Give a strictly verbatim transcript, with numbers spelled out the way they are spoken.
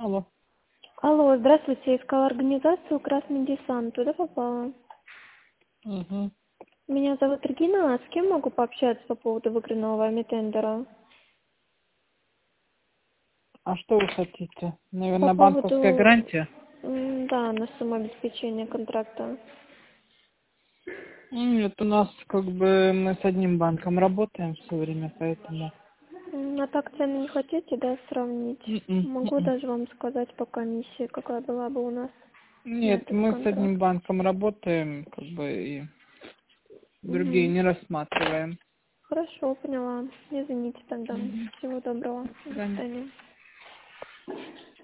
Алло. Алло, здравствуйте. Я искала организацию «Красный десант». Туда попала. Угу. Меня зовут Регина. А с кем могу пообщаться по поводу выигранного вами тендера? А что вы хотите? По Наверное, банковская поводу... гарантия? м, Да, на сумму обеспечения контракта. Нет, у нас как бы мы с одним банком работаем все время, поэтому... М, А так цены не хотите, да, сравнить? М-м, Могу м-м. даже вам сказать по комиссии, какая была бы у нас на Нет, этот мы с одним контракт. банком работаем, как бы, и другие Угу. не рассматриваем. Хорошо, поняла. Извините тогда. Мгм. Всего доброго. До До свидания. свидания.